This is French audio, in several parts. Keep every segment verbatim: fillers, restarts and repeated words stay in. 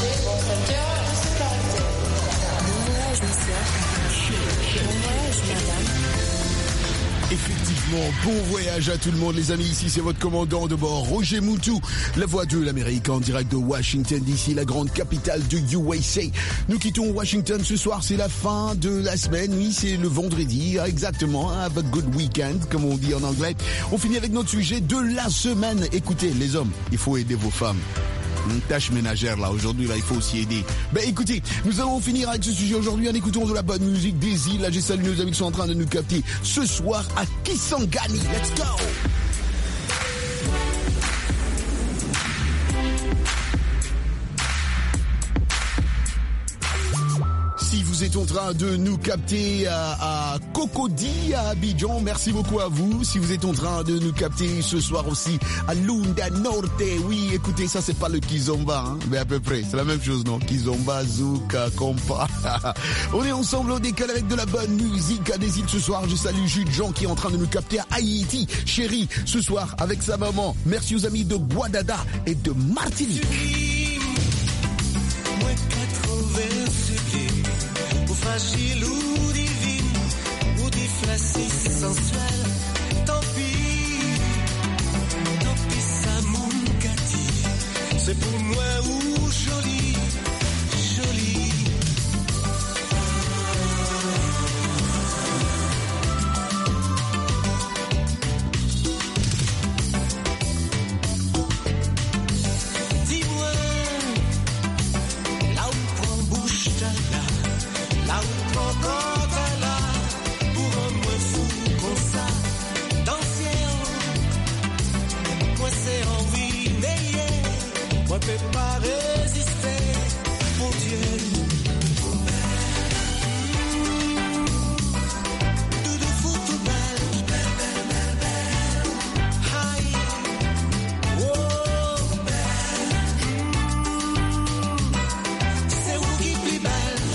Effectivement, bon voyage à tout le monde les amis, ici c'est votre commandant de bord, Roger Moutou, la voix de l'Amérique en direct de Washington D C, la grande capitale de U S A. Nous quittons Washington ce soir, c'est la fin de la semaine, oui c'est le vendredi, exactement, have a good weekend comme on dit en anglais. On finit avec notre sujet de la semaine. Écoutez les hommes, il faut aider vos femmes. Une tâche ménagère là, aujourd'hui là il faut aussi aider. Ben écoutez, nous allons finir avec ce sujet aujourd'hui en écoutant de la bonne musique des îles. Là j'ai salué nos amis qui sont en train de nous capter ce soir à Kisangani. Let's go! Si vous êtes en train de nous capter à, à Cocody, à Abidjan, merci beaucoup à vous. Si vous êtes en train de nous capter ce soir aussi à Lunda Norte, oui, écoutez, ça c'est pas le Kizomba, hein, mais à peu près, c'est la même chose, non? Kizomba, Zouk, Compa. On est ensemble au décalé avec de la bonne musique à des îles ce soir. Je salue Jules Jean qui est en train de nous capter à Haïti, chérie, ce soir avec sa maman. Merci aux amis de Guadada et de Martinique. Fragile ou divine, ou difficile sensuelle, tant pis, tant pis ça mon gâtis, c'est pour moi ou joli, joli. Dis-moi, là où prend bouche ta là. Là où prend quand là, pour un moins fou comme ça, dans le ciel, moi c'est envie, mais yeah, moi peux pas résister, mon Dieu. Doudou fou tout belle, belle, belle, belle, belle, aïe, oh, belle, c'est où qui plus belle.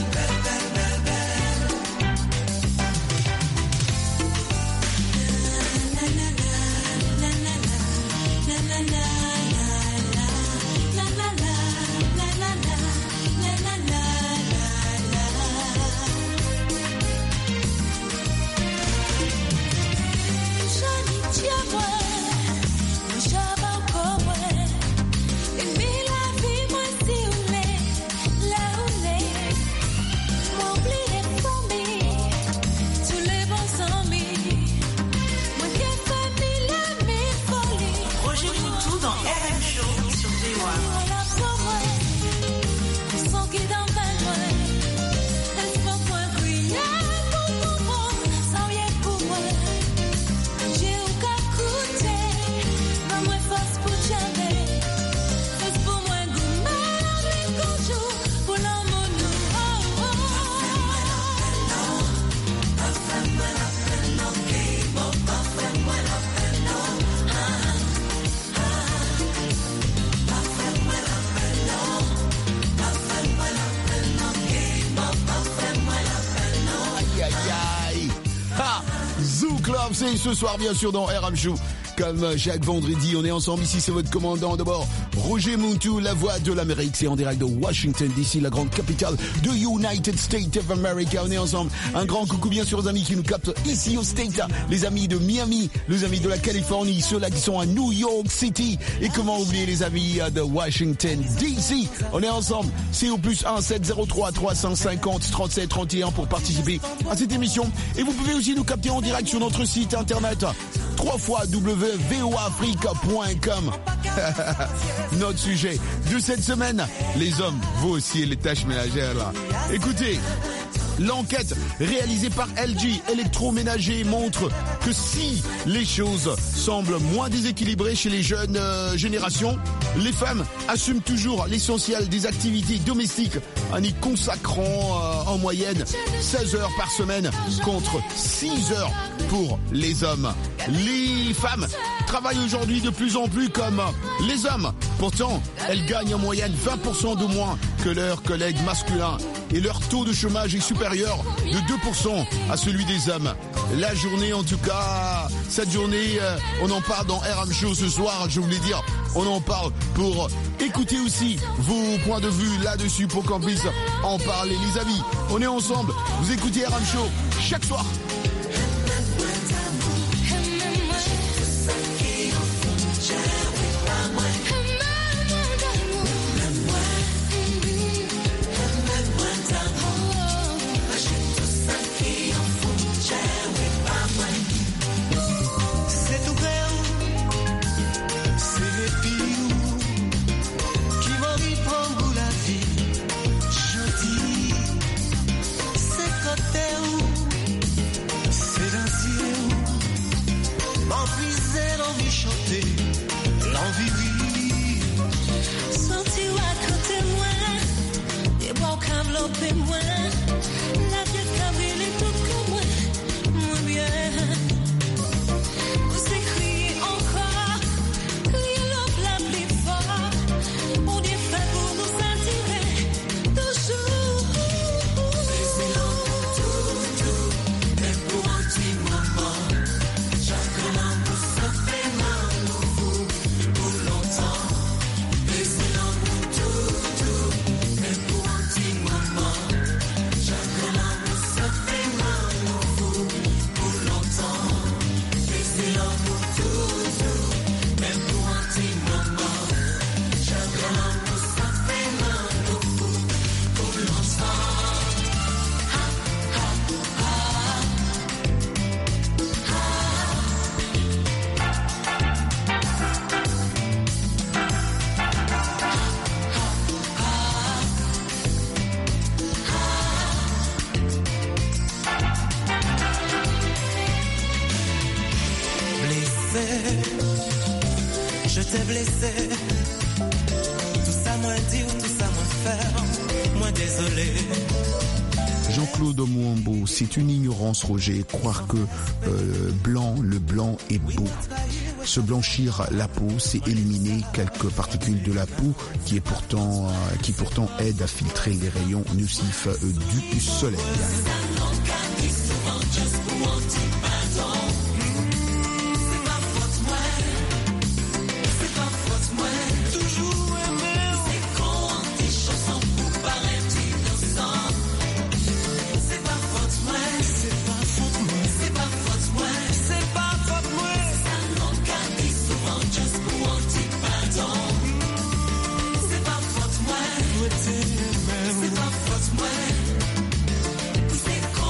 C'est ce soir bien sûr dans R M Show. Comme chaque vendredi, on est ensemble ici, c'est votre commandant de bord, Roger Moutou, la voix de l'Amérique. C'est en direct de Washington D C, la grande capitale de United States of America. On est ensemble. Un grand coucou bien sûr aux amis qui nous captent ici au State, les amis de Miami, les amis de la Californie, ceux-là qui sont à New York City. Et comment oublier les amis de Washington D C. On est ensemble. C'est au plus un sept zéro trois trois cent cinquante trente-sept trente et un pour participer à cette émission. Et vous pouvez aussi nous capter en direct sur notre site internet trois fois w v o africa point com. Notre sujet de cette semaine, les hommes, vous aussi les tâches ménagères là. Écoutez, l'enquête réalisée par L G Électroménager montre que si les choses semblent moins déséquilibrées chez les jeunes euh, générations, les femmes assument toujours l'essentiel des activités domestiques en y consacrant euh, en moyenne seize heures par semaine contre six heures pour les hommes. Les femmes travaillent aujourd'hui de plus en plus comme les hommes. Pourtant, elles gagnent en moyenne vingt pour cent de moins que leurs collègues masculins et leur taux de chômage est supérieur de deux pour cent à celui des hommes. la journée. En tout cas, cette journée, euh, on en parle dans R M Show ce soir. Je voulais dire, on en parle pour écouter aussi vos points de vue là-dessus pour qu'on puisse en parler. Les amis, on est ensemble. Vous écoutez R M Show chaque soir. Je t'ai blessé, tout ça moi dire, tout ça moi faire, moi désolé. Jean-Claude Mouambo, c'est une ignorance, Roger, croire que euh, blanc, le blanc est beau. Se blanchir la peau, c'est éliminer quelques particules de la peau qui est pourtant, euh, qui pourtant aident à filtrer les rayons nocifs euh, du soleil. C'est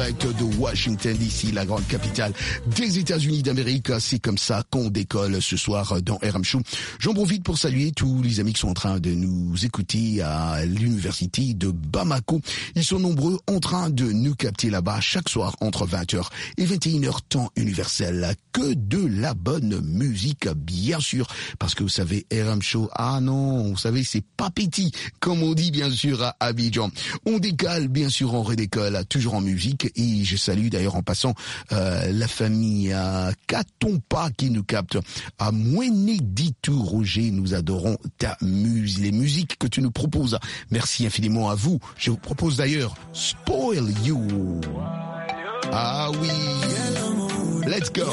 direct de Washington D C, la grande capitale des États-Unis d'Amérique. C'est comme ça qu'on décolle ce soir dans R M Show. J'en profite pour saluer tous les amis qui sont en train de nous écouter à l'université de Bamako. Ils sont nombreux en train de nous capter là-bas chaque soir entre vingt heures et vingt et une heures temps universel. Que de la bonne musique, bien sûr, parce que vous savez, R M Show, ah non, vous savez, c'est pas petit, comme on dit bien sûr à Abidjan. On décale, bien sûr, on redécolle, toujours en musique, et je salue d'ailleurs en passant euh, la famille à Katompa qui nous capte, à Moueneditou Roger, nous adorons ta musique, les musiques que tu nous proposes. Merci infiniment à vous. Je vous propose d'ailleurs Spoil You. Ah oui, let's go.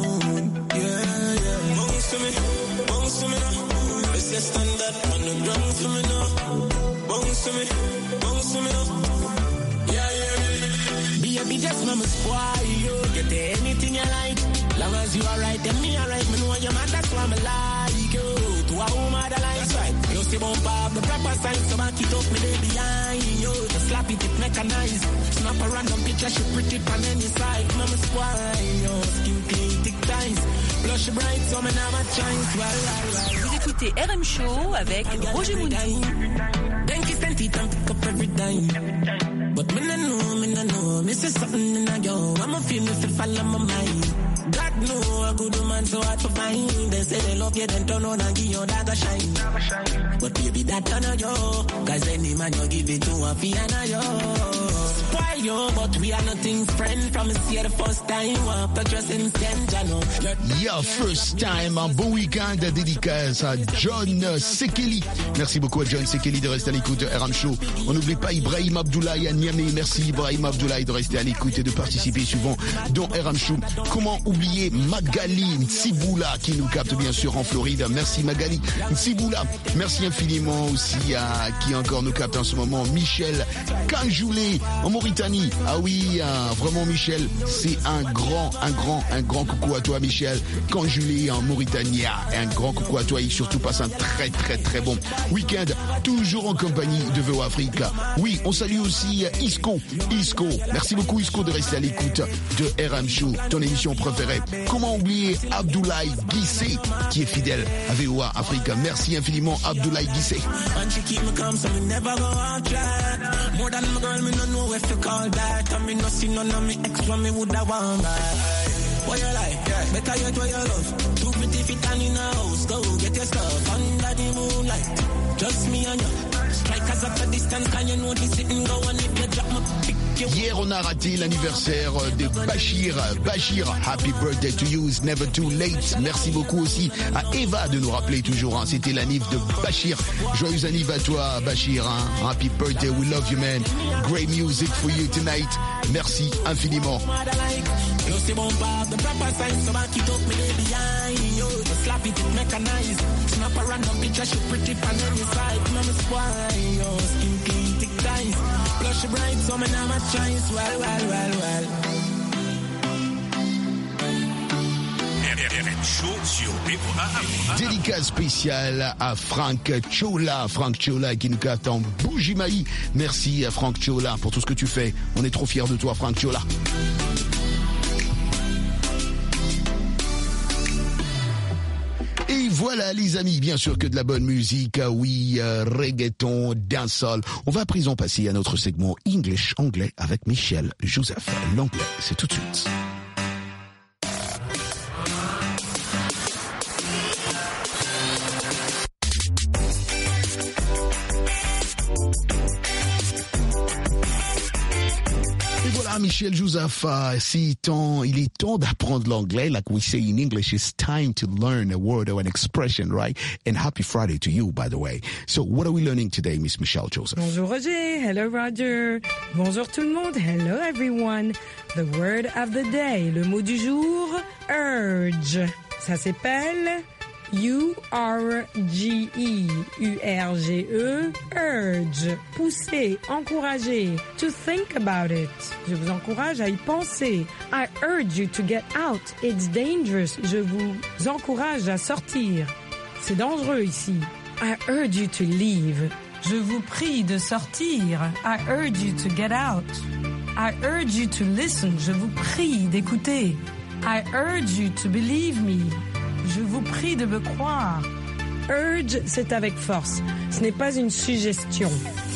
Baby, just mama spoil you. Get anything you like. Long as you alright, then me alright. Me know your man, that's why me like you. To a woman that likes right. You see bump up the proper sign, so back it up, me day behind you. Just slap it, it mechanized. Snap a random picture, she pretty pan any side. Mama spoil you. Skin clean, thick ties. Blush bright, so me never chance. Well, well, well. Vous écoutez R M Show avec Roger Mountou. Then kiss and teeth and pick up every time. But me no know, me no know. Me see something in a yo. I'ma feel me feel fall on my mind. God know a good man so hard to find. They say they love you, then turn on and give you that a shine. But baby, that turn on yo. Cause any man you give it to a fiana yo. Spoil you, but we are nothing friend. From here the first time. Want to trust instant, you know. Yeah, first time. Un bon week-end dédicace à John Sekeli. Merci beaucoup à John Sekeli de rester à l'écoute de R M Show. On n'oublie pas Ibrahim Abdoulaye à Niamey. Merci Ibrahim Abdoulaye de rester à l'écoute et de participer souvent dans R M Show. Comment oublier Magali Nsiboula qui nous capte bien sûr en Floride. Merci Magali Nsiboula. Merci infiniment aussi à qui encore nous capte en ce moment, Michel Kanjoulé en Mauritanie. Ah oui, hein, vraiment Michel, c'est un grand, un grand, un grand coucou à toi Michel Kanjoulé en Mauritanie. Un grand coucou à toi et surtout passe un très très très bon week-end, toujours en compagnie de V O Africa. Oui, on salue aussi Isco. Isco, merci beaucoup Isco de rester à l'écoute de R M Show, ton émission préférée. Comment oublier Abdoulaye Guissé qui est fidèle à V O Africa. Merci infiniment Abdoulaye Guissé. What you like? Better yet what you love. Too pretty fit and in a house. Go get your stuff under the moonlight. Just me and you. Strikers at a distance, can you know this sitting go on if you drop my pick you. Hier, on a raté l'anniversaire de Bachir. Bachir, happy birthday to you, it's never too late. Merci beaucoup aussi à Eva de nous rappeler toujours, hein, c'était l'anniv de Bachir. Joyeux anniv à toi, Bachir. Hein. Happy birthday, we love you, man. Great music for you tonight. Merci infiniment. You see bump up the proper sign, so back it up, me lay behind you. Just slap it, it mechanized. Snap a random picture, she pretty pan on your side. Mama spoil you, skin clean, thick ties. Blush bright, so me never chance. Well, well, well, well. Dédicace spéciale à Frank Chola. Frank Chola qui nous capte en Bougimaï. Merci à Frank Chola pour tout ce que tu fais. On est trop fiers de toi, Frank Chola. Et voilà les amis, bien sûr que de la bonne musique, oui, euh, reggaeton, dancehall. On va à présent passer à notre segment English anglais avec Michel Joseph. L'anglais, c'est tout de suite. Michel Joseph, c'est temps, il est temps d'apprendre l'anglais. Like we say in English, it's time to learn a word or an expression, right? And happy Friday to you, by the way. So what are we learning today, Miss Michelle Joseph? Bonjour Roger, hello Roger. Bonjour tout le monde, hello everyone. The word of the day, le mot du jour, urge. Ça s'appelle U R G E, U R G E, urge, pousser, encourager, to think about it. Je vous encourage à y penser. I urge you to get out, it's dangerous. Je vous encourage à sortir. C'est dangereux ici. I urge you to leave. Je vous prie de sortir. I urge you to get out. I urge you to listen. Je vous prie d'écouter. I urge you to believe me. Je vous prie de me croire. Urge, c'est avec force. Ce n'est pas une suggestion.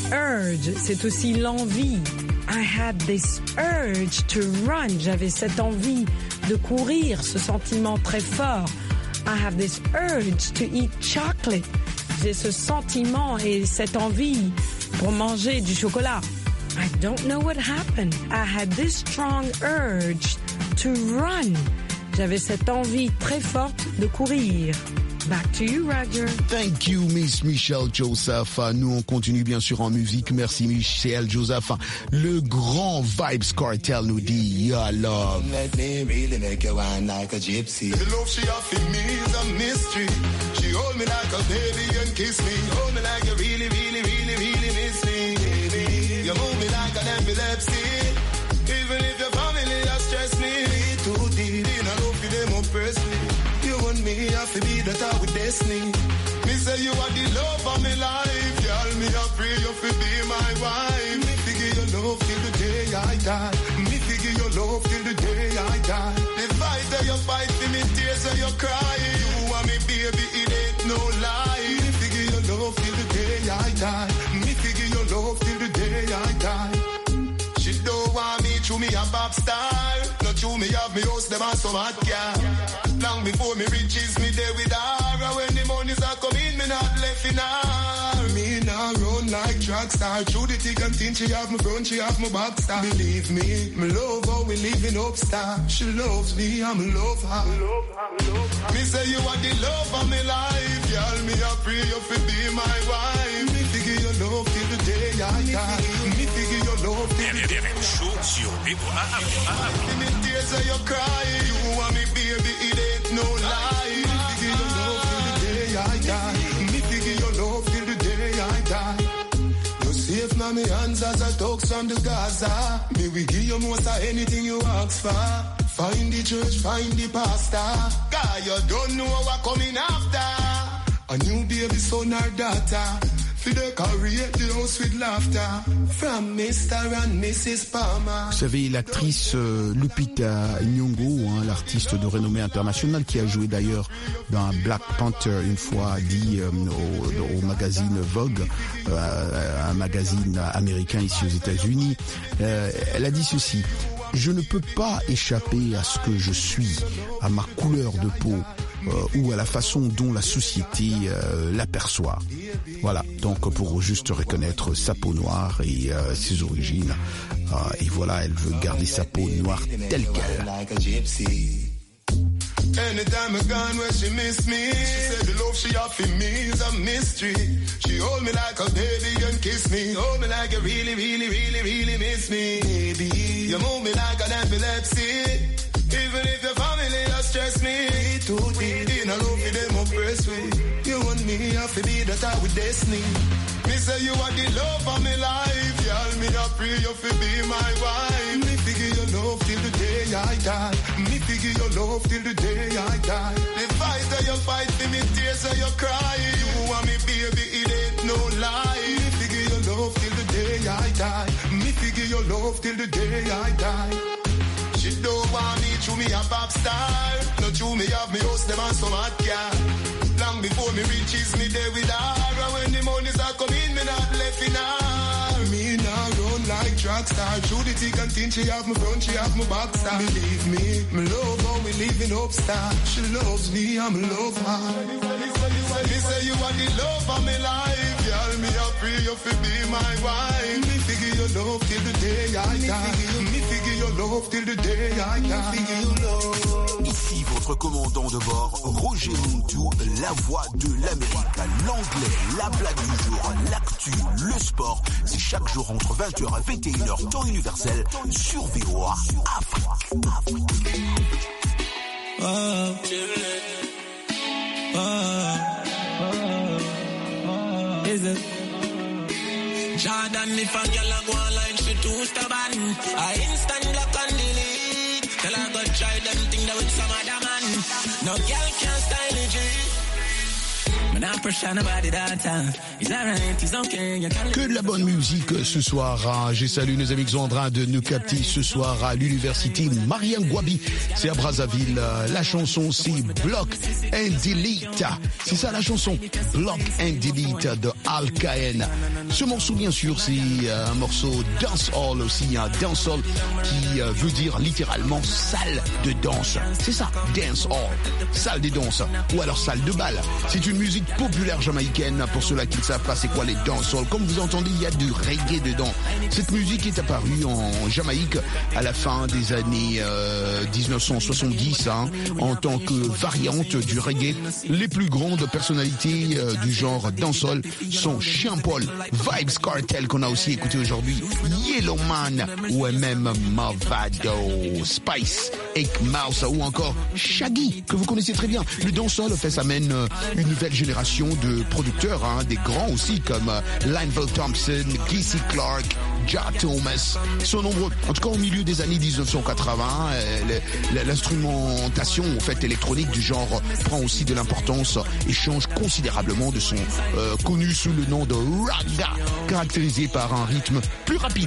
Urge, c'est aussi l'envie. I had this urge to run. J'avais cette envie de courir, ce sentiment très fort. I have this urge to eat chocolate. J'ai ce sentiment et cette envie pour manger du chocolat. I don't know what happened. I had this strong urge to run. J'avais cette envie très forte de courir. Back to you, Roger. Thank you, Miss Michelle Joseph. Nous, on continue bien sûr en musique. Merci, Michelle Joseph. Le grand Vibes Cartel nous dit, your love. Let me really make you wine like a gypsy. The love she offered me is a mystery. She hold me like a baby and kiss me. Hold me like you really, really, really, really miss me. Baby, you move me like an epilepsy. Even if your family has stressed me. Too deep in a love for them oppressed me. You and me have to be that I with destiny. Me say you are the love of my life. Girl, me I pray you to be my wife. Me figure your love till the day I die. Me figure your love till the day I die. The fight that you fight for me, tears that you cry. You and me baby, it ain't no lie. Me figure your love till the day I die. Me figure your love till the day I die. She don't want me to me a pop star. Not to me have me host them and some hot girl. Long before me riches, me there with her. And when the monies are coming, me not left in her. Me now run like track star. Through the thick and thin, she have my front, she have my back star. Believe me, me love how we living up star. She loves me, I'm love her. Love her, love her. Me say you are the love of my life. Girl, me I pray you to be my wife. Me figure your love till the day I die. Me figure your love till the day I die. Chaud sur B O A A. Me tears that you cry. You and me baby, it ain't no lie. Me figure your love till the day I die. Me figure your love till the day I die. You safe now me hands as I talk from the Gaza. Me we give you most of anything you ask for. Find the church, find the pastor. God, you don't know what coming after. A new baby son or daughter. Vous savez, l'actrice euh, Lupita Nyong'o, hein, l'artiste de renommée internationale qui a joué d'ailleurs dans Black Panther une fois, dit euh, au, au magazine Vogue, euh, un magazine américain ici aux États-Unis, euh, elle a dit ceci: je ne peux pas échapper à ce que je suis, à ma couleur de peau. Euh, ou à la façon dont la société euh, l'aperçoit. Voilà, donc pour juste reconnaître sa peau noire et euh, ses origines. Euh, et voilà, elle veut garder sa peau noire telle qu'elle. Anytime I gone where she miss me, she said the love she offered me is a mystery. She hold me like a baby and kiss me. Hold me like you really, really, really, really miss me. Baby, you move me like an epilepsy. Even if your family has stressed me, too deep in a love for them oppressed me. You and me have to be that I with destiny. Me say you are the love of my life. Girl, me I pray you to be my wife. Me figure your love till the day I die. Me figure your love till the day I die. The fight that you fight for me, tears that you cry. You and me baby, it ain't no lie. Me figure your love till the day I die. Me figure your love till the day I die. She don't want me to me a pop star. Not to me have me host them and some hot girl. Long before me reaches me there with her. And when the monies are coming, me not left in her. Me now run like track star. Through the thick and thin, she have my front, she have my back star. Believe me, me love how we living up star. She loves me, I'm love her. Me say you are the love of my life. Girl, me I pray you to be my wife. Me figure your love till the day I die. Me figure your love till the day I die. Ici votre commandant de bord, Roger Muntu, la voix de l'Amérique, l'anglais, la blague du jour, l'actu, le sport. C'est chaque jour entre vingt heures et vingt et une heures temps universel sur V O A Afrique. Afrique. Oh, oh, oh, is it? Jordan, if a girl a go online, she too stubborn. I instant block and delete. Tell her go try them thing that with some other man. No girl can style it, G. Me Que de la bonne musique ce soir. Hein. J'ai salué nos amis qui sont en train de nous capter ce soir à l'université Mariam Gwabi. C'est à Brazzaville. La chanson, c'est Block and Delete. C'est ça la chanson. Block and Delete de Al Caen. Ce morceau, bien sûr, c'est un morceau dancehall aussi. Un dancehall qui veut dire littéralement salle de danse. C'est ça, dancehall. Salle de danse. Ou alors salle de bal. C'est une musique populaire jamaïcaine. Pour ceux-là qui ne savent pas c'est quoi les dancehall. Comme vous entendez, il y a du reggae dedans. Cette musique est apparue en Jamaïque à la fin des années euh, dix-neuf cent soixante-dix hein, en tant que variante du reggae. Les plus grandes personnalités euh, du genre dancehall sont Sean Paul, Vybz Kartel qu'on a aussi écouté aujourd'hui, Yellowman ou même Mavado, Spice, Eight Mouse ou encore Shaggy que vous connaissez très bien. Le dancehall fait ça mène euh, une nouvelle génération de producteurs, hein, des grands aussi comme euh, Linval Thompson, Casey Clark, Jah Thomas, ils sont nombreux. En tout cas, au milieu des années dix-neuf cent quatre-vingts, euh, l'instrumentation en fait électronique du genre prend aussi de l'importance et change considérablement de son euh, connu sous le nom de raga, caractérisé par un rythme plus rapide.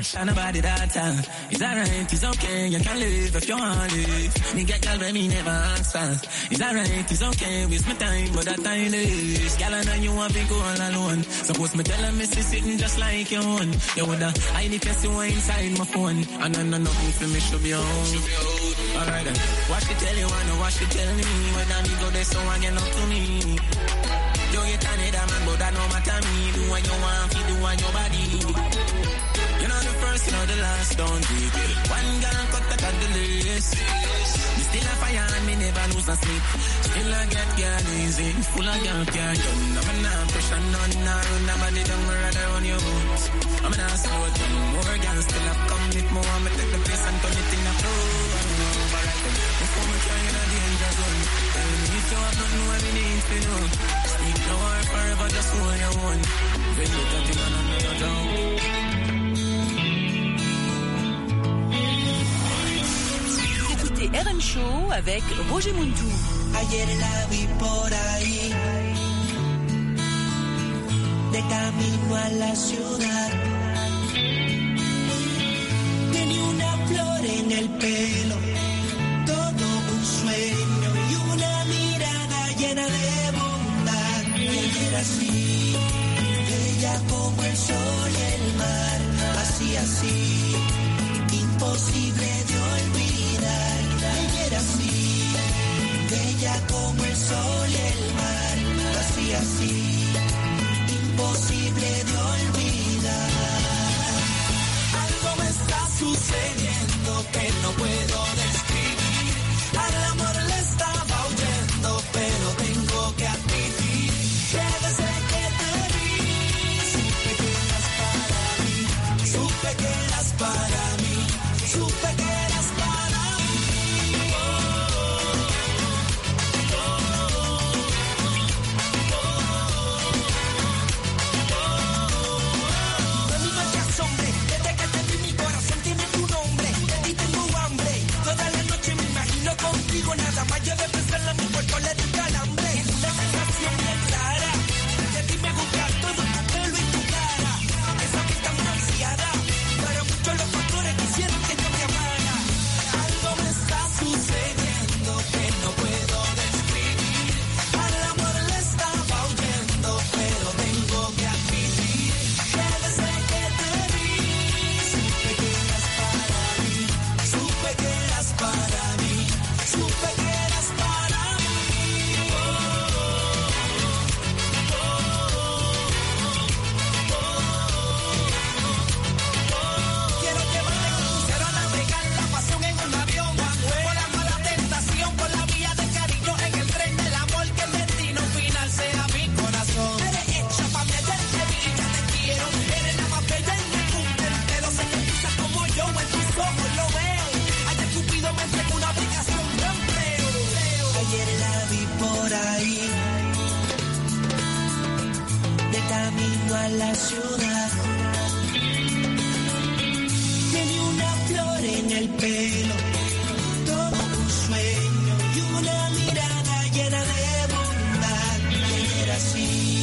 Any person who inside my phone, and I know nothing for me should be on. Alright then, watch the tell you, I know watch the tell me. When I need go there, so I get up to me. You get another man, but that no matter me. Do what you want, you do what your body. You're not the first, you're not the last, don't take it. One girl cut that at the list. Me still a fire and me never lose a sleep. Still I get girl easy, full of girl care done. I'm not pushing none, I run nobody down, rather on your boots. I'm an ass for it, more girls still have come with more. I'ma take the place and turn it in a pro. Alright then, before me try in a danger zone. Tell me if you have nothing what we need to know. Speak no war forever, just hold your own. When you touch it on another drum. Écoutez R M Show avec Roger Muntou. Ayer la vi por ahí, de camino a la ciudad. Tenía una flor en el pelo, todo un sueño y una mirada llena de bondad. Ella era así, bella como el sol y el mar, así, así, imposible de olvidar. Ella era así, bella como el sol y el mar, así, así, imposible de olvidar. Algo me está sucediendo que no puedo describir. Al amor le estaba huyendo, pero tengo que admitir que desde que te vi, supe que eras para mí, supe que eras para mí, supe que eras para mí. Nada más yo de pensarla en mi cuerpo le di calambre. Una sensación bien rara, de ti me gusta todo tu pelo y tu cara. Esa vista bronceada, para muchos los factores quisieron que yo te amara. Algo me está sucediendo que no puedo describir. Al amor le estaba huyendo, pero tengo que admitir que desde que te vi, supe que eras para mí, supe que eras para mí. Supe que eras para mí. Oh, oh, oh, oh. Quiero llevarte con crucero a navegar la pasión en un avión. Por la mala tentación, por la vía de cariño en el tren del amor, que el destino final sea mi corazón. Eres hecha pa' mí, ayer te vi y ya te quiero. Eres la más bella en mi mundo entero. Sé que pisas como yo, en tus ojos lo veo. Ayer Cupido me entregó una aplicación. Ayer la vi por ahí, de camino a la ciudad. Tiene una flor en el pelo, todo un sueño y una mirada llena de bondad. Ella era así,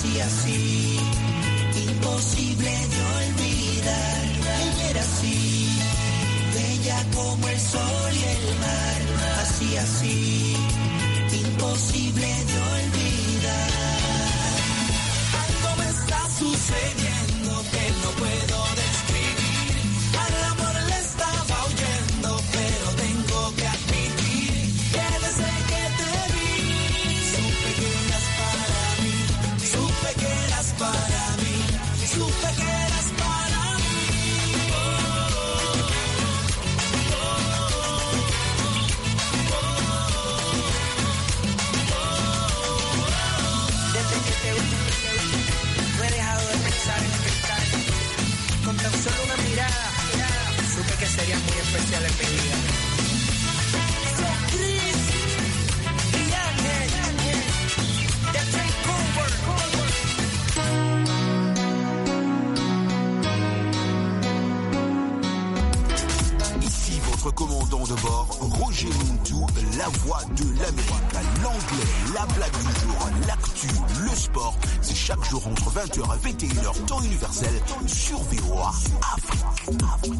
así, así, imposible de olvidar. Ella era así, bella como el sol y el mar, así, así, imposible de olvidar. Algo me está sucediendo que no puedo describir. Al amor le estaba huyendo, pero tengo que admitir que desde que te vi, supe que eras para mí, supe que eras para mí, supe que eras para mí. Oh, oh, oh, oh, oh. Desde que te vi, no he dejado de pensar en explicarte. Con tan solo una mirada, supe que serías muy especial en mi vida. So Chris y Ángel, de Takeover. Ici votre commandant de bord, Roger Muntu, la voix de l'Amérique. L'anglais, la blague du jour, l'actu, le sport, c'est chaque jour entre vingt heures et vingt et une heures, temps universel, sur V O A Afrique.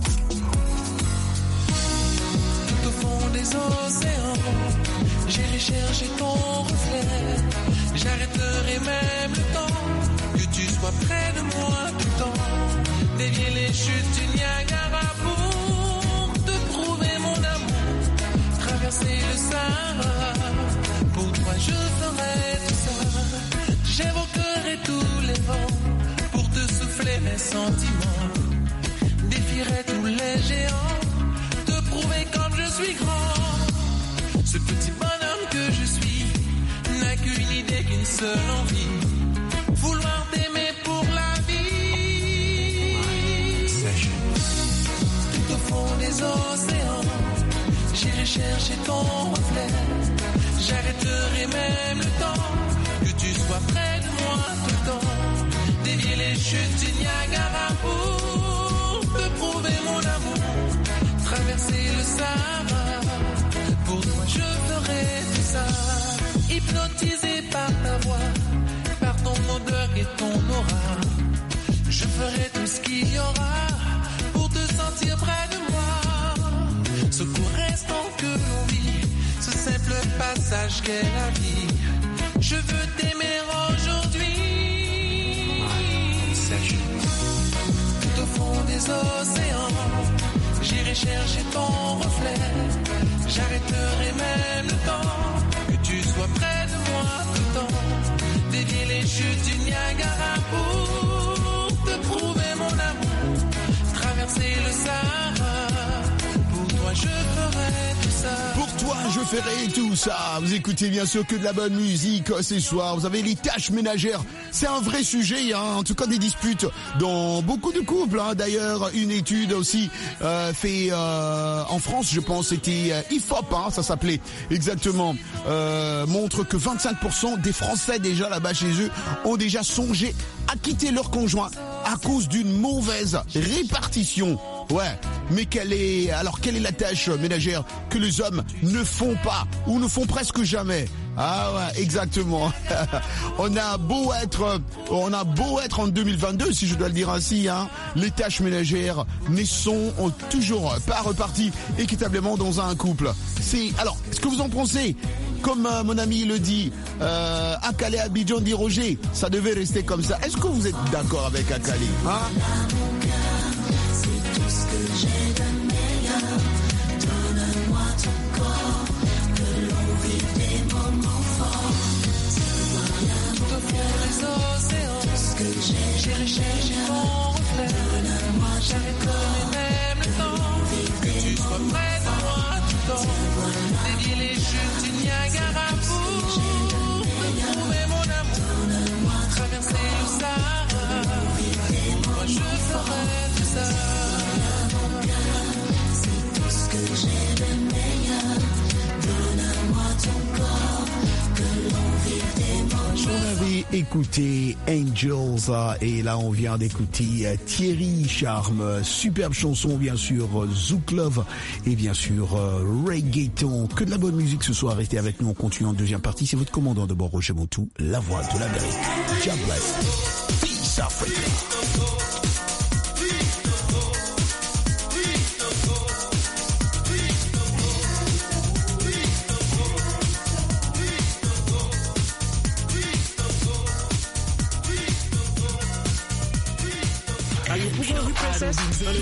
Tout au fond des océans, j'irai chercher ton reflet. J'arrêterai même le temps, que tu sois près de moi tout le temps. Dévier les chutes du Niagara pour te prouver mon amour. Traverser le Sahara, pour toi je ferai tout ça. J'évoquerai tous les vents, pour te souffler mes sentiments. Défierai tous les géants, te prouver comme je suis grand. Ce petit bonhomme que je suis n'a qu'une idée, qu'une seule envie, vouloir t'aimer pour la vie. Tout au fond des océans, j'irai chercher ton reflet. J'arrêterai même le temps, que tu sois près de moi tout le temps. Dévier les chutes du Niagara pour te prouver mon amour. Traverser le Sahara, pour toi je ferai tout ça. Hypnotisé par ta voix, par ton odeur et ton aura, je ferai tout ce qu'il y aura pour te sentir près de moi. Ce court instant que l'on vit, ce simple passage qu'est la vie, je veux t'aimer aujourd'hui. Tout au fond des océans, j'irai chercher ton reflet. J'arrêterai même le temps, que tu sois près de moi tout le temps. Dévier les chutes du Niagara pour te prouver mon amour. Traverser le Sahara, pour toi je ferai tout ça. Pour toi, je ferai tout ça. Vous écoutez bien sûr que de la bonne musique ce soir. Vous avez les tâches ménagères. C'est un vrai sujet, hein. En tout cas des disputes dans beaucoup de couples. Hein. D'ailleurs, une étude aussi euh, fait euh, en France, je pense, c'était euh, I F O P, hein, ça s'appelait exactement, euh, montre que vingt-cinq pour cent des Français déjà là-bas chez eux ont déjà songé à quitter leur conjoint à cause d'une mauvaise répartition. Ouais, mais quelle est alors quelle est la tâche ménagère que les hommes ne font pas ou ne font presque jamais? Ah ouais, exactement. On a beau être, on a beau être en deux mille vingt-deux, si je dois le dire ainsi, hein, les tâches ménagères ne sont toujours pas reparties équitablement dans un couple. C'est alors, est-ce que vous en pensez? Comme euh, mon ami le dit, euh, Akale Abidjan dit Roger, ça devait rester comme ça. Est-ce que vous êtes d'accord avec Akale, hein? J'irai chercher mon reflet. J'arrêterai même le temps, que tu sois près de moi tout le temps. Dévier les chutes du Niagara pour te prouver mon amour. Traverser le Sahara, moi je ferai tout ça. C'est tout ce que j'ai de meilleur. Donne-moi ton corps, que l'on vive des moments. On avait avez écouté Angels euh, et là on vient d'écouter euh, Thierry Charme, superbe chanson bien sûr, euh, Zouk Love et bien sûr euh, Reggaeton. Que de la bonne musique ce soir, restez avec nous, on continue en deuxième partie, c'est votre commandant de bord Roger Montou, la voix de l'Amérique. God bless. Peace Africa. Princess,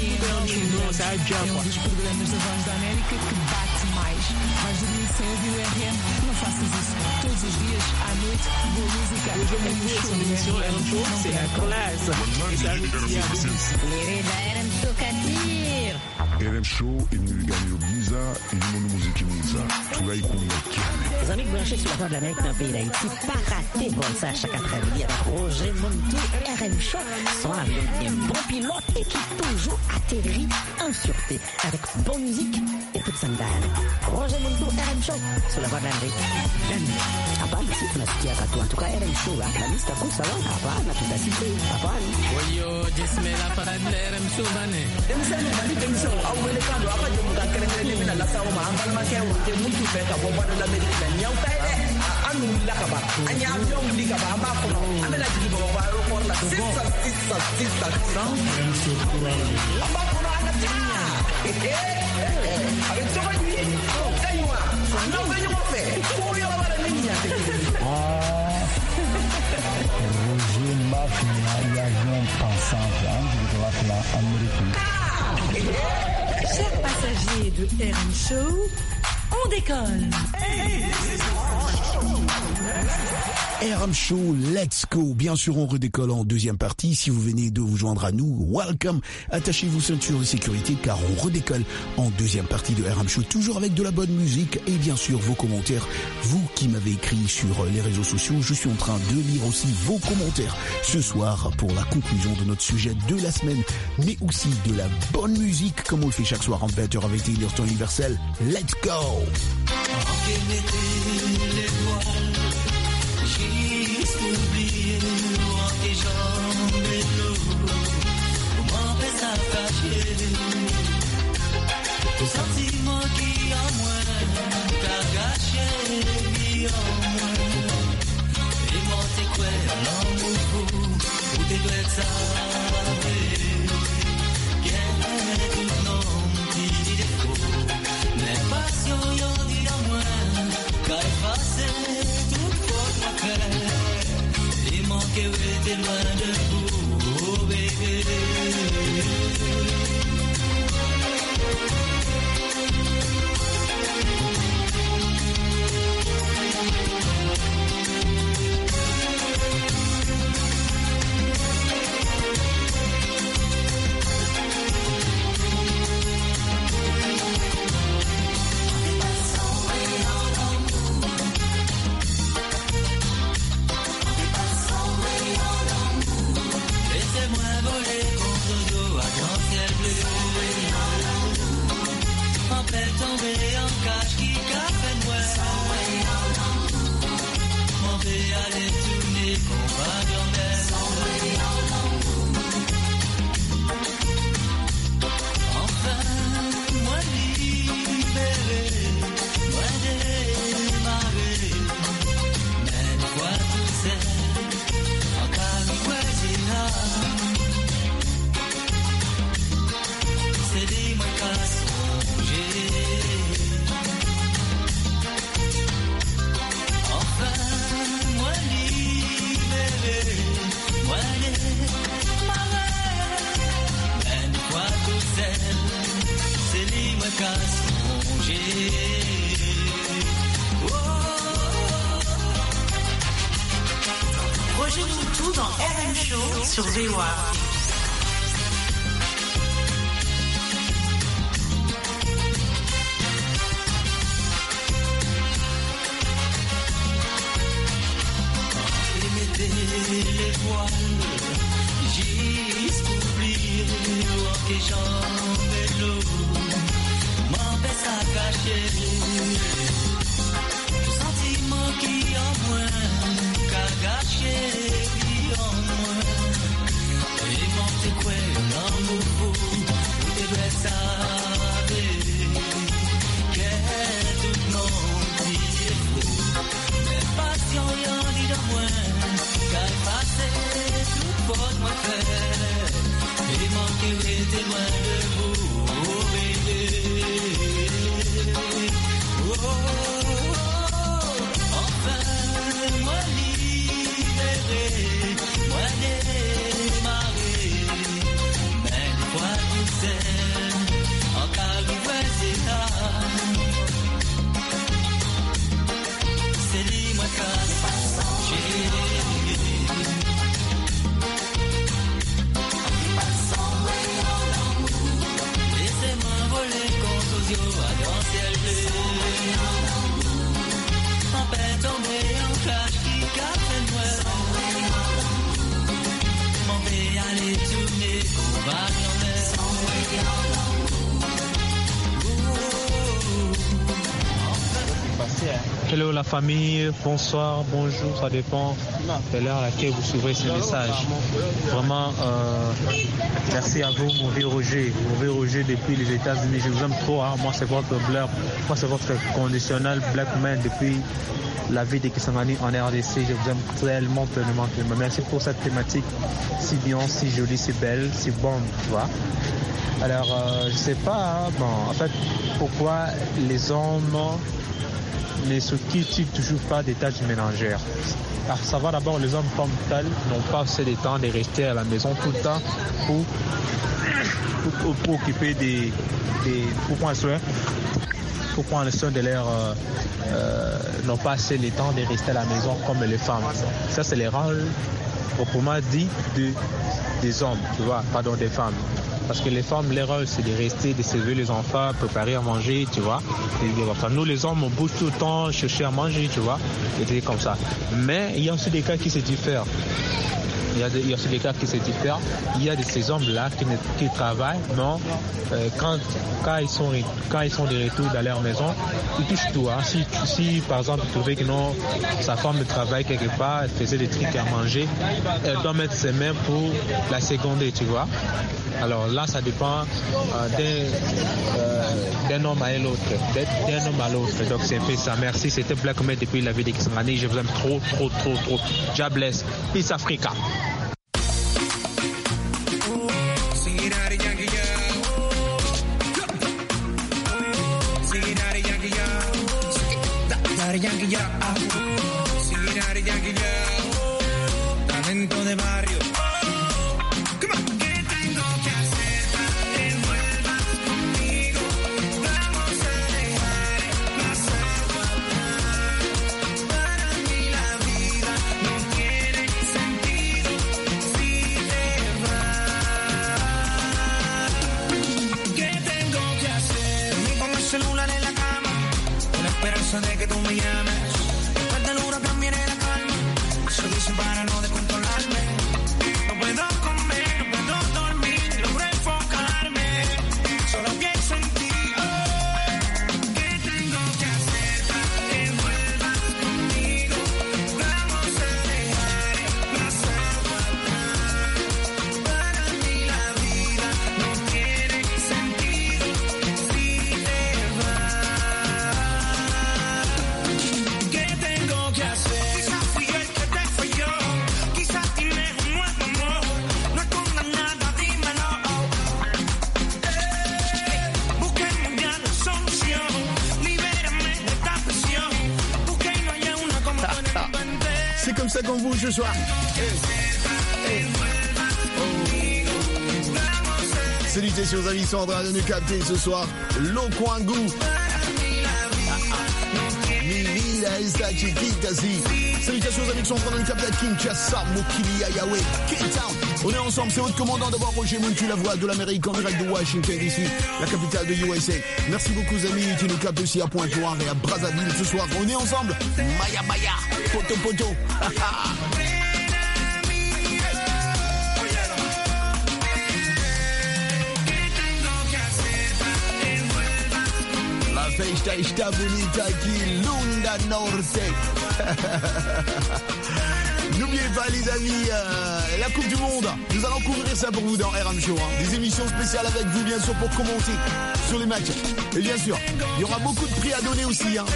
é um dos programas da Voz da América que bate mais. Vais dormir sem ouvir o R M? Não faças isso. Todos os dias, à noite, boa música. Hoje eu vou ver essa émission R M Show, c'est la classe. R M Show Kadir. R M Show imilingani Giza, ilimono muziki Giza. Tunaikunda kiane. Les amis branchés sur la Voix de l'Amérique dans le pays d'Haïti, pas rater bon ça chaque après-midi avec Roger Montou, R M Show, son avion bien bon pilote et qui toujours atterrit en sûreté avec bonne musique et toute sandale. Roger Montou, R M Show, sur la Voix de l'Amérique. Hapana, si tunasikia katu. En tout cas, R M Show, la lista kusa wa hapana, tutasikia. Hapana. Oyo, jismela parade la R M Show bane. Emisani bani pension, au welekando, apa jemuka kerengere mina la sawo ma ambal ma kewo, te mutu feka bo Voix de l'Amérique la nyaw tayde. Anu la kaba, anya avion li kaba amba ko. Amela jigi bo ba ro ko la sisa sisa sisa. Amba ko ana tinya. Avec ce qu'on dit, Taïwan, non mais nous on fait. Pour y avoir la ligne. Roger Mafia, il y a un pensant, je dois faire l'Amérique. Chers passagers de R M Show, on décolle. R M Show, let's go. Bien sûr, on redécolle en deuxième partie. Si vous venez de vous joindre à nous, welcome. Attachez vos ceintures de sécurité car on redécolle en deuxième partie de R M Show. Toujours avec de la bonne musique et bien sûr vos commentaires. Vous qui m'avez écrit sur les réseaux sociaux, je suis en train de lire aussi vos commentaires ce soir pour la conclusion de notre sujet de la semaine, mais aussi de la bonne musique comme on le fait chaque soir en vingt heures avec l'heure temps universel. Let's go. Oublier loin tes jambes et l'eau, comment fait ça cacher le sentiment qui en moi t'a gâché vie en moi et moi t'es quoi l'amour où t'es doit être savez qu'est tout non petit défaut mais passion y'en dit en moi qu'à effacer toute faute à faire. Que t'es loin de vous, oh bébé. Roger Montou dans R M Show sur V O A. Les voiles, juste oublier que j'en ai l'eau, m'empêche à cacher le sentiment qui en moi qu'à gâcher vie en moi. Et mon te quoi, l'amour fou, te doit savoir. Qu'est tout non dit est faux. Mais passion y'en dit de moi, qu'à passer tout pour moi faire. Et mon cœur était loin de vous, oh bébé. Oh, oh, oh, enfin, moi libéré, moi démarré. Mais des fois tout seul, en carrière c'est là. C'est lui, moi, quand j'ai. Laissez-moi voler contre aux yeux à grand ciel bleu. En paix tombé en cache qui capte moi. M'en vais aller tourner qu'on va en mer. Hello la famille, bonsoir, bonjour, ça dépend de l'heure à laquelle vous suivrez ce message. Vraiment, euh, merci à vous, mon vieux Roger, mon vieux Roger depuis les États-Unis. Je vous aime trop, hein. Moi c'est votre blur, moi c'est votre conditionnel black man depuis la vie de Kisangani en R D C. Je vous aime tellement, tellement, tellement. Merci pour cette thématique si bien, si jolie, si belle, si bonne, tu vois. Alors, euh, je sais pas, hein, bon, en fait, pourquoi les hommes ne s'occupent toujours pas des tâches ménagères. À savoir d'abord, les hommes comme tels n'ont pas assez de temps de rester à la maison tout le temps pour, pour, pour occuper des, des pour prendre soin, pour prendre soin de leur euh, euh, n'ont pas assez le temps de rester à la maison comme les femmes. Ça c'est les rôles proprement dit de, des hommes, tu vois, pardon des femmes. Parce que les femmes, leur rôle, c'est de rester, de servir les enfants, préparer à manger, tu vois. Et nous, les hommes, on bouge tout le temps, chercher à manger, tu vois. Et c'est comme ça. Mais il y a aussi des cas qui se diffèrent. Il y a, des, il y a aussi des cas qui se diffèrent. Il y a de ces hommes-là qui, qui travaillent, non, euh, quand, quand, ils sont, quand ils sont de retour dans leur maison, ils touchent tout. Hein. Si, si, par exemple, ils trouvaient que non, sa femme travaille quelque part, elle faisait des trucs à manger, elle doit mettre ses mains pour la seconder, tu vois. Alors là, ça dépend euh, d'un, euh, d'un homme à l'autre, d'un homme à l'autre. Donc c'est un peu ça. Merci, c'était Black Man depuis la vie de Kisangani. Je vous aime trop, trop, trop, trop. God bless. Peace Africa. Talento de barrio. De que tú me llames, después del huracán viene la calma. Eso dicen para no descontrolarme. No puedo comer, no puedo dormir, no logro enfocarme. Solo pienso en ti. ¿Qué tengo que hacer para que vuelvas conmigo? Vamos a dejar pasar atrás. Para mí la vida no tiene sentido si te vas. Quizás fui el que te falló, quizás tienes un nuevo amor, no escondas nada, dímelo. Hey, busquemos ya la solución, libérame de esta presión, busque y no haya una como tú en el puente. C'est comme ça qu'on bouge ce soir. Hey. Salutations aux amis, Sandra de nous capter ce soir. Lokwangu. Esta chiquita, si. Salutations aux amis qui sont en train de nous capter à Kinshasa, Mokili, Ayawe, K-Town. On est ensemble, c'est votre commandant d'abord, Roger Muntu, la voix de l'Amérique en direct de Washington D C, la capitale de U S A. Merci beaucoup, amis, qui nous captent aussi à Pointe-Noire et à Brazzaville ce soir. On est ensemble. Maya Maya, poto poto. Festa está bonita aquí, Lunda Norte. n'oubliez pas les amis, euh, la Coupe du Monde. Nous allons couvrir ça pour vous dans R M Show. Hein. Des émissions spéciales avec vous bien sûr pour commenter sur les matchs. Et bien sûr, il y aura beaucoup de prix à donner aussi. Hein.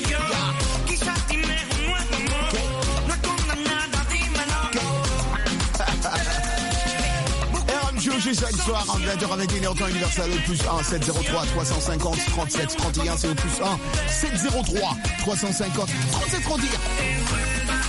Chez chaque soir, en vingt heures à vingt et une heures temps universel, au plus un sept zéro trois trois cent cinquante trente-sept trente et un, c'est au plus un sept zéro trois trois cent cinquante trente-sept trente et un.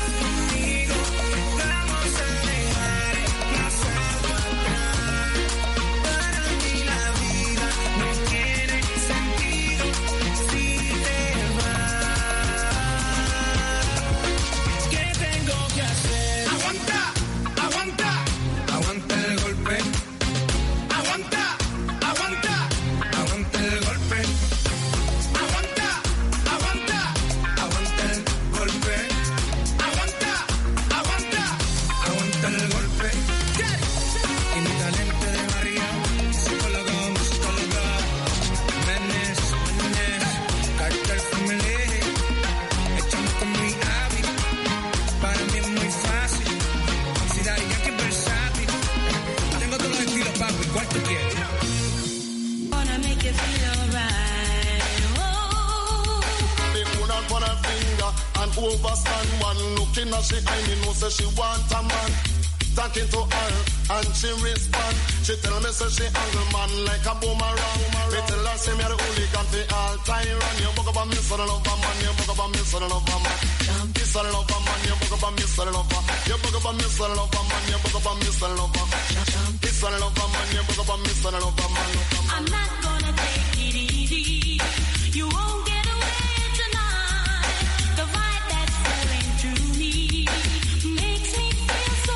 Overstand one looking at she eye, me know say she want a man. Talking to her and she respond. She tell me say she angle man like a boomerang. Me tell her say me a the hooligan for all time run. You buck up a me son of a man, you buck up a me son of a man. You son of a man, you buck up a me son of a. You buck up a me son of a man, you buck up a me son of a. You son of a man, you buck up a me son of a man. I'm not gonna take it easy. You won't get away tonight. The vibe that's flowing through me makes me feel so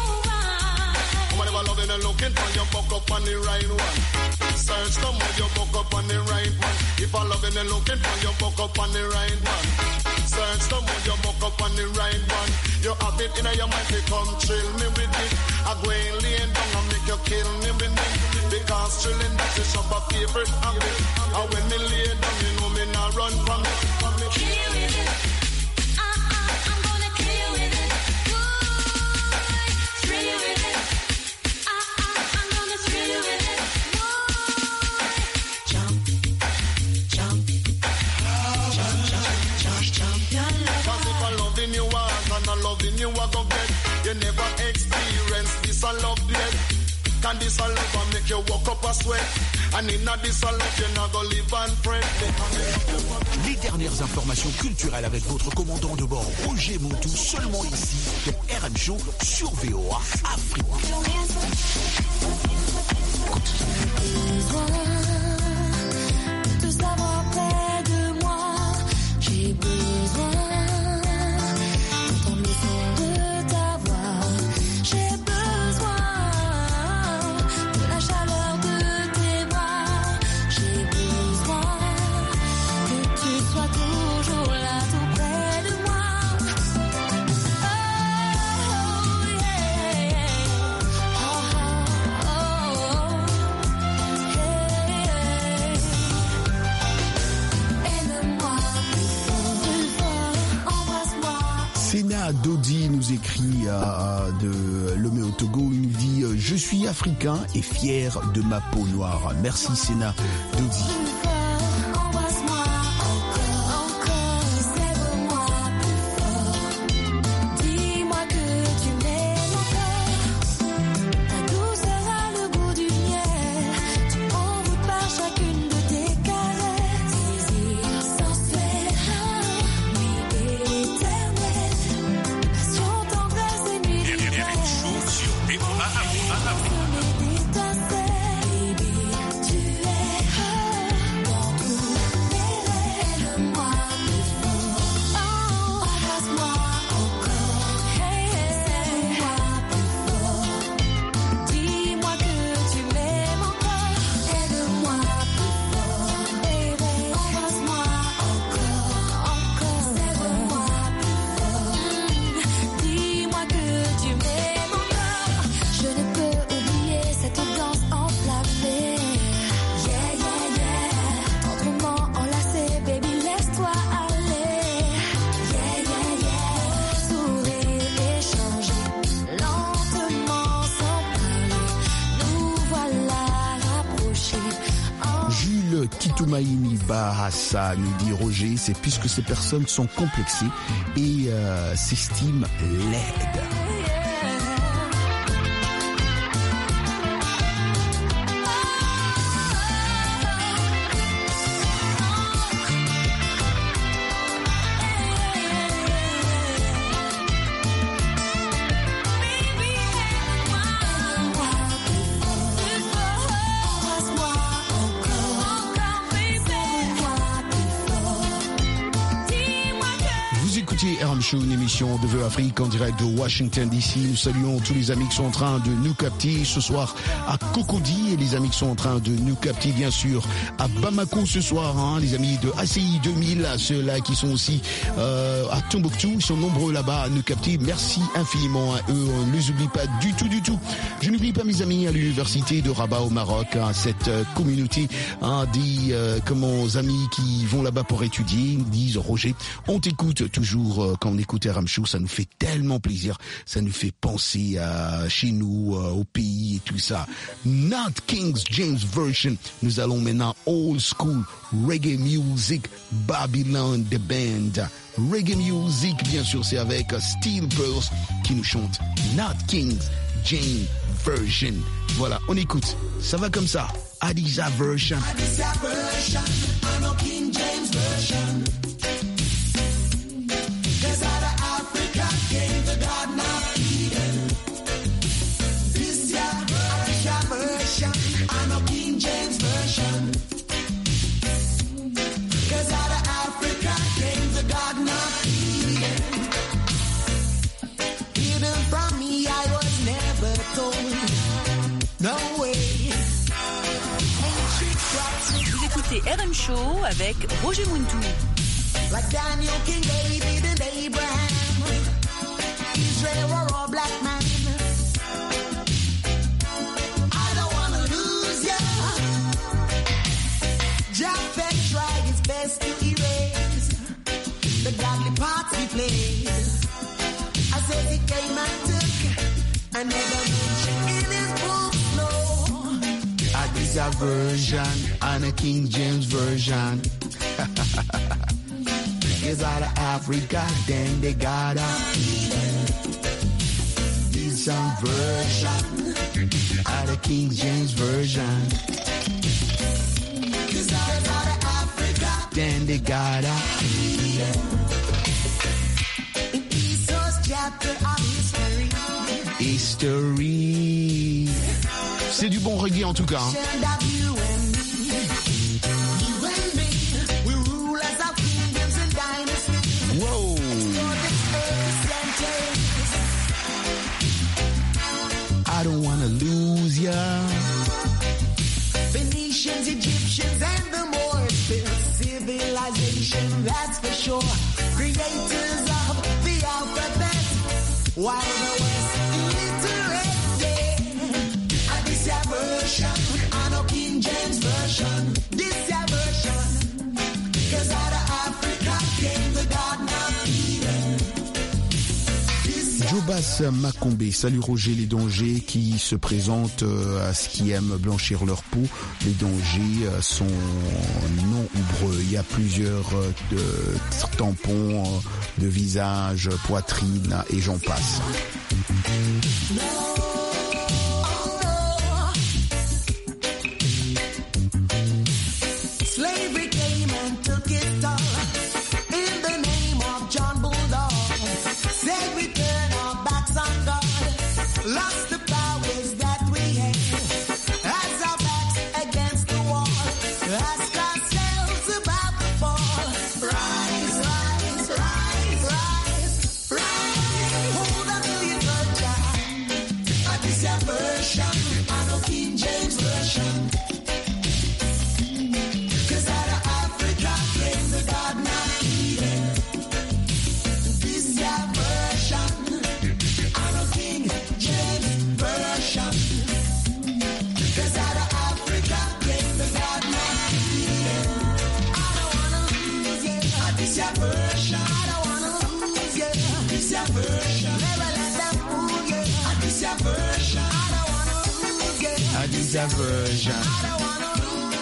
right. I'm never loving and looking for you, buck up on the right one. Search no more, you buck up on the right one. If I'm loving and looking for you, buck up on the right one. Search no more, you buck up on the right one. You have it in your mind, you come chill me with it. I go and lay down and make you kill me with it. Because chilling that's a shop of favorite habit. And when me lay down, you know me not run from it. Kill you with it. Uh-uh, I'm gonna kill you with it. Boy, thrill you with it. Uh-uh, I'm gonna thrill you with it. Boy, jump, jump, jump, jump, jump, jump your love. Cause if I'm loving you once and I'm loving you I go get. You never experience this a love yet. Can this a love and make you walk up a sweat? And in a this a love you not go live and fret. Les dernières informations culturelles avec votre commandant de bord Roger Montou, seulement ici pour R M Show sur V O A Afrique. De savoir près de moi, j'ai besoin d'entendre le son de ta voix. J'ai besoin de la chaleur de tes bras. J'ai besoin que tu sois toujours là, tout près de moi. Oh yeah, oh oh oh, hey. Aime-moi plus fort, embrasse-moi. Sénat Dodi nous écrit euh, de Lomé au Togo. Il nous dit euh, je suis africain et fier de ma peau noire. Merci Sénat Dodi. Embrasse-moi encore, encore, sève-moi plus fort. Dis-moi que tu m'aimes encore. Ta douceur a le goût du miel. Tu m'envoûtes par chacune de tes caresses. Désir sensuel, nuit éternelle. Passion, tendresse et nuit d'ivresse. Sommet d'étincelles, baby, tu es Kitumaini Bahasa, nous dit Roger, c'est puisque ces personnes sont complexées et euh, s'estiment laides. R M Show, une émission de Vœux Afrique en direct de Washington D C. Nous saluons tous les amis qui sont en train de nous capter ce soir à Cocody et les amis qui sont en train de nous capter bien sûr à Bamako ce soir, hein, les amis de A C I deux mille, ceux-là qui sont aussi euh, à Tombouctou, ils sont nombreux là-bas à nous capter. Merci infiniment à eux, on ne les oublie pas du tout, du tout. Je n'oublie pas mes amis à l'université de Rabat au Maroc, hein, cette euh, communauté hein, des euh, comment, amis qui vont là-bas pour étudier. Ils me disent Roger, on t'écoute toujours euh, quand on écoute R M Show, ça nous fait tellement plaisir, ça nous fait penser à chez nous, euh, au pays et tout ça. Not King James Version, nous allons maintenant old school reggae music, Babylon the Band. Reggae music, bien sûr, c'est avec Steel Pulse qui nous chante Not King James Version. Voilà, on écoute, ça va comme ça. Adisa Version. Adisa Version, I'm no King James Version. Cause out of Africa came the garden of Eden. This year, Adisa Version, I'm no King James Version. Cause out of Africa came the garden of Eden. Hidden from me, I was never told. No way. Vous écoutez R M Show avec Roger Muntou. Like Daniel, King David and Abraham, Israel were all black men. I don't wanna lose ya. Japheth tried his best to erase the godly parts he played. I said he came and took another mention in his book. Adisa Version and a King James Version. Is out of Africa, then they got a this version, out of King James Version. Cause out of Africa, then they got a in Esau's chapter of history. History. C'est du bon reggae en tout cas. Hein. Wow. I don't wanna lose ya. Phoenicians, Egyptians, and the Moors built civilization, that's for sure. Creators of the alphabet, while the West illiterate. Yeah. This your version, I know King James Version. This your version, cause out of Africa came the garden of Eden. Jobas Macombé, salut Roger, les dangers qui se présentent à ceux qui aiment blanchir leur peau. Les dangers sont nombreux. Il y a plusieurs euh, tampons de visage, poitrine et j'en passe. Slavery came and took it all. In the name of John Bulldog, said we turn our backs on God. Lost the powers that we had. As our backs against the wall, ask ourselves about the fall. Rise, rise, rise, rise, rise. Hold on to your good child. A this your version, I know King James Version. Cause out of Africa came the garden of Eden. This your version, I know King James Version. Cause out of Africa came the garden of Eden. I don't wanna lose ya. This your version, I don't wanna lose ya. This your version, never let them fool ya. This your version, I don't wanna lose ya. Adisa Version. I don't wanna lose ya.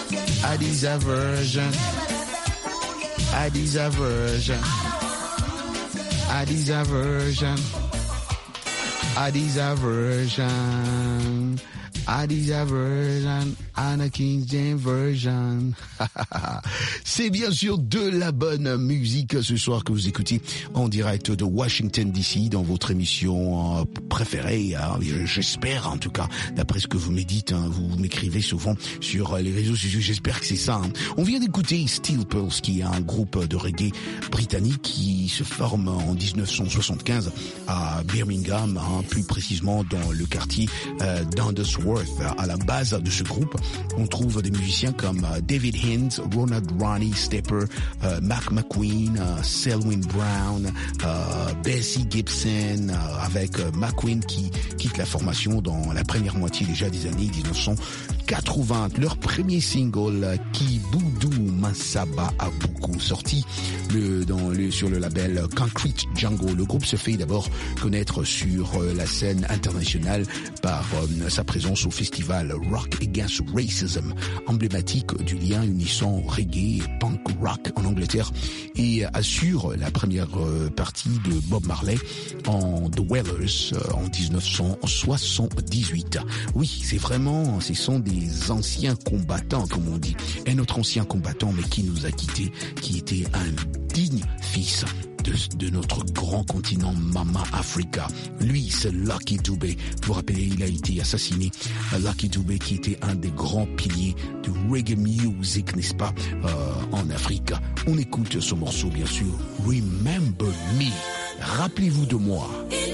Addis a virgin. Addis a virgin. Addis a virgin. Addis a virgin. Addis a virgin. Anna King James version. C'est bien sûr de la bonne musique ce soir que vous écoutez en direct de Washington D C dans votre émission euh, préférée. Hein, j'espère en tout cas, d'après ce que vous me dites, hein, vous m'écrivez souvent sur les réseaux sociaux, j'espère que c'est ça. Hein. On vient d'écouter Steel Pulse, qui est un groupe de reggae britannique qui se forme en dix-neuf cent soixante-quinze à Birmingham, hein, plus précisément dans le quartier euh, d'Undersworth. À la base de ce groupe, on trouve des musiciens comme euh, David Hines, Ronald Ronnie Stepper, euh, Mac McQueen, euh, Selwyn Brown, euh, Bessie Gibson, euh, avec euh, McQueen qui quitte la formation dans la première moitié déjà des années dix-neuf cent quatre-vingts. Leur premier single, euh, Kibudu Masaba, a beaucoup sorti le, dans le, sur le label Concrete Jungle. Le groupe se fait d'abord connaître sur euh, la scène internationale par euh, sa présence au festival Rock Against Racism, emblématique du lien unissant reggae et punk rock en Angleterre, et assure la première euh, partie de Bob Marley en The Wailers euh, en dix-neuf cent soixante-dix-huit. Oui, c'est vraiment, ce sont des anciens combattants, comme on dit. Un autre ancien combattant, mais qui nous a quittés, qui était un digne fils De, de notre grand continent Mama Africa. Lui, c'est Lucky Dube. Vous vous rappelez, il a été assassiné. Lucky Dube, qui était un des grands piliers du reggae music, n'est-ce pas, euh, en Afrique. On écoute ce morceau, bien sûr, Remember Me. Rappelez-vous de moi.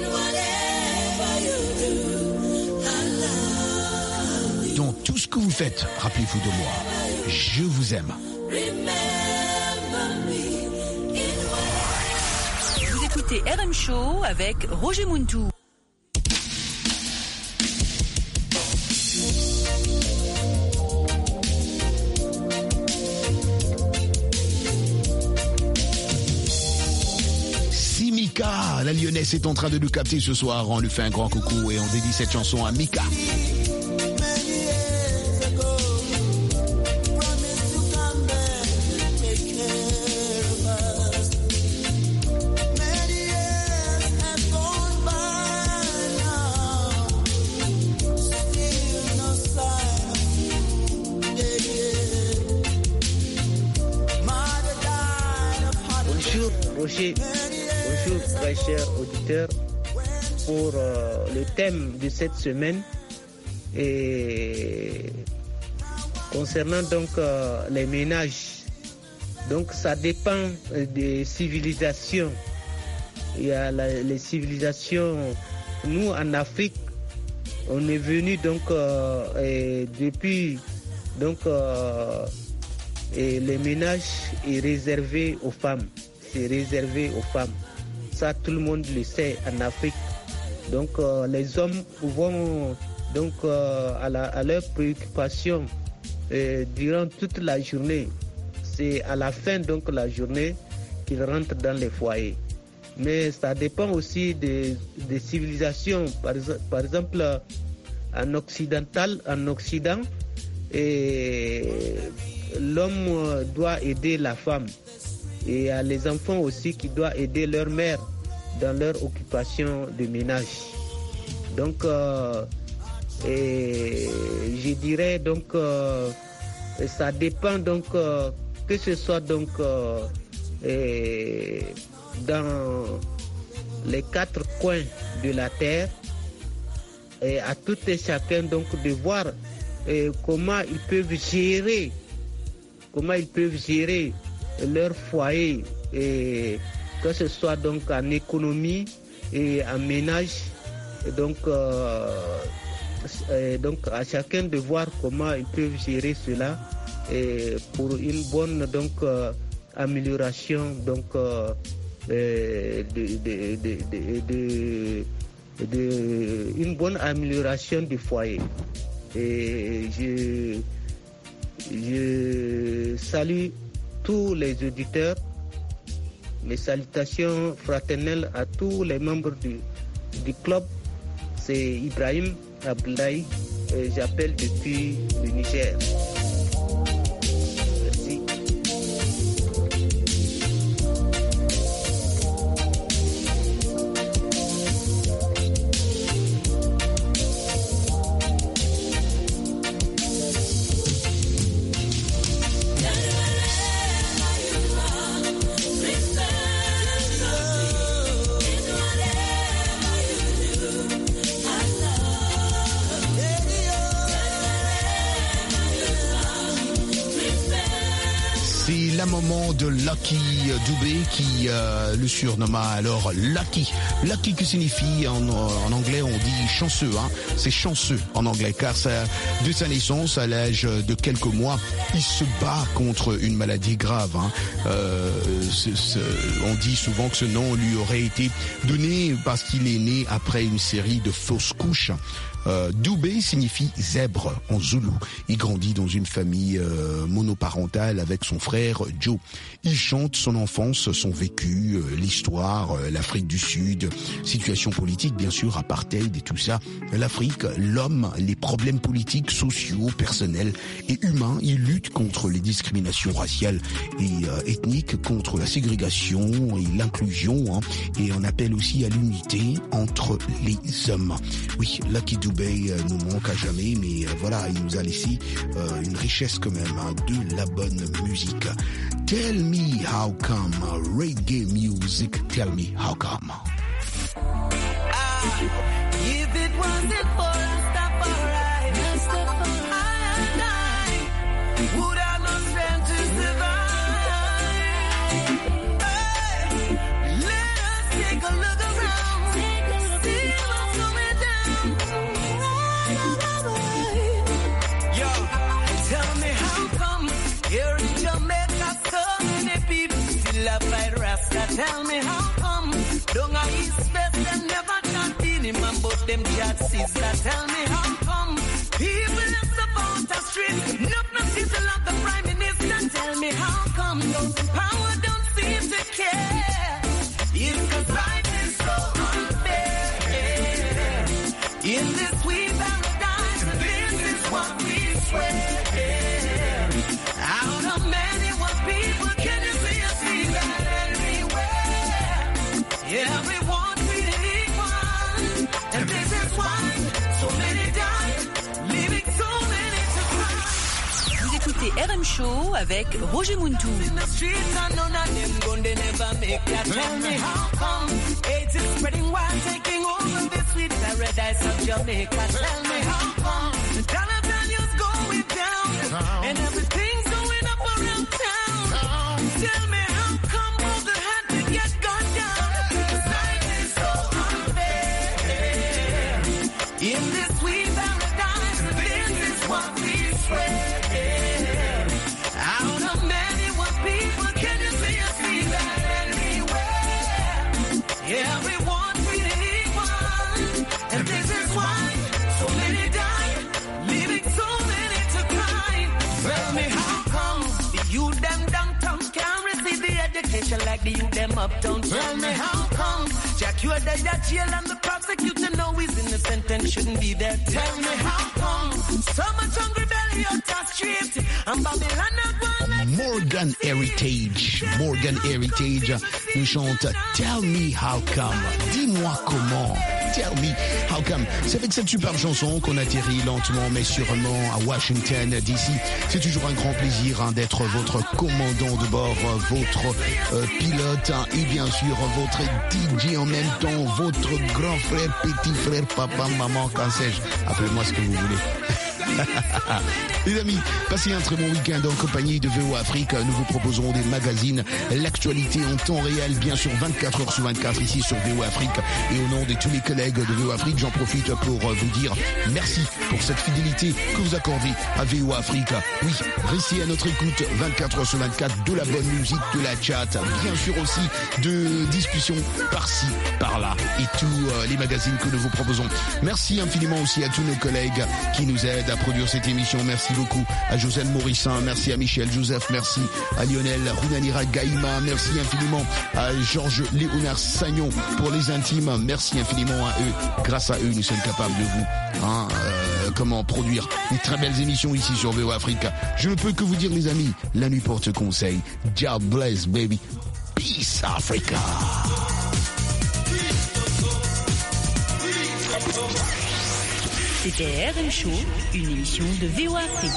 Dans tout ce que vous faites, rappelez-vous de moi. Je vous aime. Écoutez R M Show avec Roger Muntou. Si Mika, la Lyonnaise, est en train de nous capter ce soir, on lui fait un grand coucou et on dédie cette chanson à Mika. Roger, bonjour très chers auditeurs, pour euh, le thème de cette semaine et concernant donc euh, les ménages. Donc ça dépend des civilisations. Il y a la, les civilisations, nous en Afrique, on est venu donc euh, et depuis donc euh, et les ménages est réservé aux femmes. C'est réservé aux femmes. Ça, tout le monde le sait en Afrique. Donc, euh, les hommes vont donc euh, à, la, à leurs préoccupations euh, durant toute la journée. C'est à la fin donc la journée qu'ils rentrent dans les foyers. Mais ça dépend aussi des, des civilisations. Par, par exemple, en occidental, en Occident, et l'homme doit aider la femme. Et il y a les enfants aussi qui doivent aider leur mère dans leur occupation de ménage. Donc, euh, et je dirais donc, euh, ça dépend donc euh, que ce soit donc euh, et dans les quatre coins de la terre, et à tout et chacun donc de voir et comment ils peuvent gérer, comment ils peuvent gérer leur foyer, et que ce soit donc en économie et en ménage. Et donc, euh, et donc à chacun de voir comment ils peuvent gérer cela, et pour une bonne donc euh, amélioration donc euh, de, de, de, de, de, de une bonne amélioration du foyer. Et je, je salue tous les auditeurs, mes salutations fraternelles à tous les membres du, du club. C'est Ibrahim Abdoulaye, j'appelle depuis le Niger. la maman de Lucky Dubé qui euh, le surnomma alors Lucky. Lucky qui signifie en, en anglais on dit chanceux, hein. C'est chanceux en anglais car ça, de sa naissance à l'âge de quelques mois, il se bat contre une maladie grave. Hein. Euh, ce, ce, on dit souvent que ce nom lui aurait été donné parce qu'il est né après une série de fausses couches. Euh, Dubé signifie zèbre en zoulou. Il grandit dans une famille euh, monoparentale avec son frère Joe. Il chante son enfance, son vécu, euh, l'histoire, euh, l'Afrique du Sud, situation politique bien sûr, apartheid et tout ça. L'Afrique, l'homme, les problèmes politiques, sociaux, personnels et humains. Il lutte contre les discriminations raciales et euh, ethniques, contre la ségrégation et l'inclusion, hein, et on appelle aussi à l'unité entre les hommes. Oui, Lucky Dubé Dubé nous manque à jamais, mais euh, voilà, il nous a laissé euh, une richesse quand même, hein, de la bonne musique. Tell me how come, uh, reggae music, tell me how come. Ah, if it wasn't for Rastafari, I and I would have no strength to survive. Hey, let us take a look around, see what's going down. Yo, tell me how come here in Jamaica so many people still have fight Rasta. Tell me how come down a East West them never chat in him about them chat sister. Tell me how come people left about the street, not no people of the Prime Minister. Tell me how come those in power don't seem to care. It's 'cause life is so unfair. In this sweet paradise, this is what we swear. Out of many what people, can you see us see that everywhere? Everyone treated equal, and this is why so many die, leaving so many to cry. Vous écoutez R M Show avec Roger Muntu. In the streets, and none of them gon' they never make that. Tell me how come AIDS is spreading while taking over the sweet paradise of Jamaica. Tell me how come the dollar value's going down and everything's going up around town. Tell me how come all that had to get gone down. 'Cause life is so unfair. In this sweet paradise, this is what we swear. Out of many what people, can you see us see that everywhere? Everyone treated equal, and this is why so many die, leaving so many to cry. Tell me how come the youth them downtown can't receive the education like the youth them uptown. Tell me how come Jack you're dead at jail and the prosecutor know he's innocent and shouldn't be there. Tell me how come so much hungry belly out the street and Babylon not one like Morgan Heritage, Morgan Heritage nous chante Tell Me How Come, dis-moi comment. Tell Me How Come. C'est avec cette superbe chanson qu'on atterrit lentement mais sûrement à Washington D C. C'est toujours un grand plaisir, hein, d'être votre commandant de bord, votre euh, pilote, hein, et bien sûr votre D J en même temps, votre grand frère, petit frère, papa, maman, quand sais-je. Appelez-moi ce que vous voulez. Les amis, passez un très bon week-end en compagnie de V O Afrique. Nous vous proposons des magazines, l'actualité en temps réel, bien sûr vingt-quatre heures sur vingt-quatre ici sur V O Afrique. Et au nom de tous les collègues de V O Afrique, j'en profite pour vous dire merci pour cette fidélité que vous accordez à V O Afrique. Oui, restez à notre écoute vingt-quatre heures sur vingt-quatre, de la bonne musique, de la chat, bien sûr aussi de discussions par-ci, par-là et tous euh, les magazines que nous vous proposons. Merci infiniment aussi à tous nos collègues qui nous aident à produire cette émission. Merci beaucoup à Joseph Morissin, merci à Michel Joseph, merci à Lionel Runanira Gaïma, merci infiniment à Georges Léonard Sagnon pour les intimes, merci infiniment à eux. Grâce à eux, nous sommes capables de vous hein, euh, comment produire une très belles émissions ici sur V O Afrique. Je ne peux que vous dire les amis, la nuit porte conseil. God bless baby. Peace Africa. C'était R M Show, une émission de V O Afrique.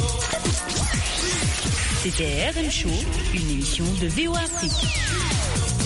C'était R M Show, une émission de V O Afrique.